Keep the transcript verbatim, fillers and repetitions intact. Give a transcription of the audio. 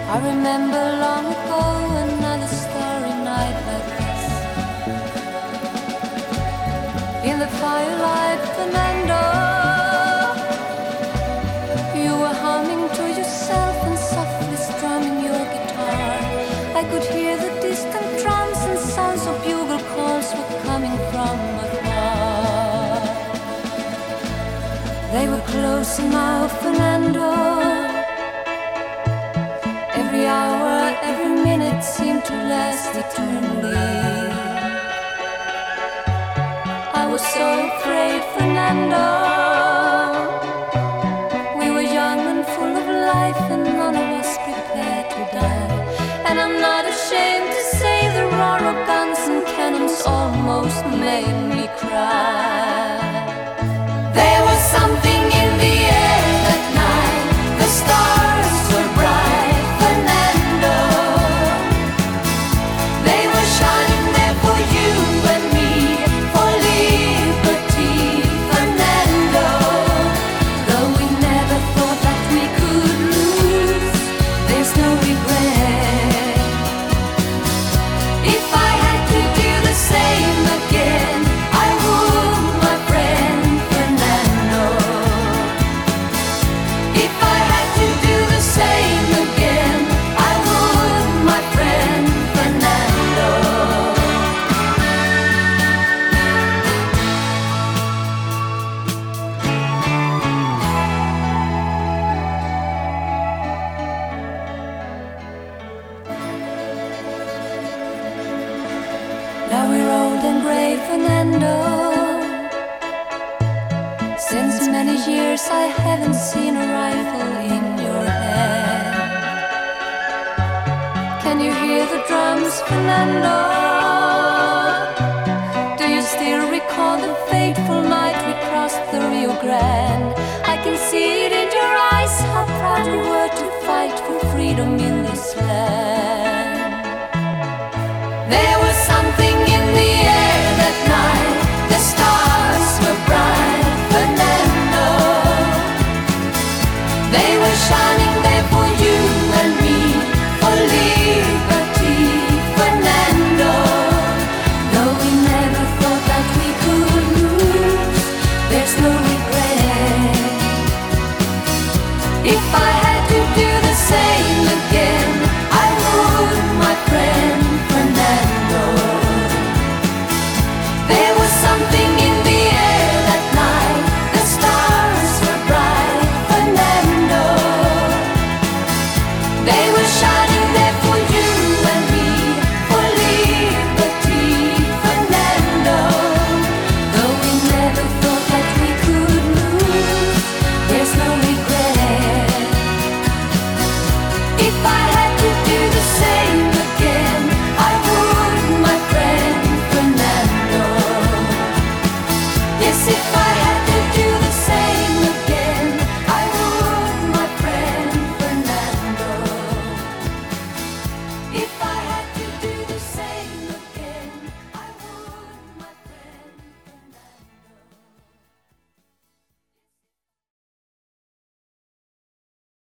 I remember long ago another starry night like this. In the firelight, Fernando, you were humming to yourself and softly strumming your guitar. I could hear the distant drums and sounds of bugle calls were coming from afar. They were closer now, Fernando. Every hour, every minute seemed to last eternally. I was so afraid, Fernando. We were young and full of life, and none of us prepared to die. And I'm not ashamed to say the roar of guns and cannons almost made me cry. There was something in the air that night. The stars were bright, Fernando. They were shining there for you and me, for liberty, Fernando. Though we never thought that we could lose, there's no regret. If I had to do the same again, I would, my friend Fernando. If I had to do the same again, I would, my friend Fernando. Now we're old and gray, Fernando. Since many years I haven't seen a rifle in your hand. Can you hear the drums, Fernando? Do you still recall the fateful night we crossed the Rio Grande? I can see it in your eyes, how proud you were to fight for freedom in this land. There was something in the air that night. The stars were bright, Fernando. They were shining there for you and me, for liberty, Fernando. Though we never thought that we could lose, there's no regret. If I had to do the same again, I would, my friend Fernando. There was something in the air that night. The stars were bright, Fernando. They were shining there for you and me, for liberty, Fernando. Though we never thought that we could lose, there's no regret. If I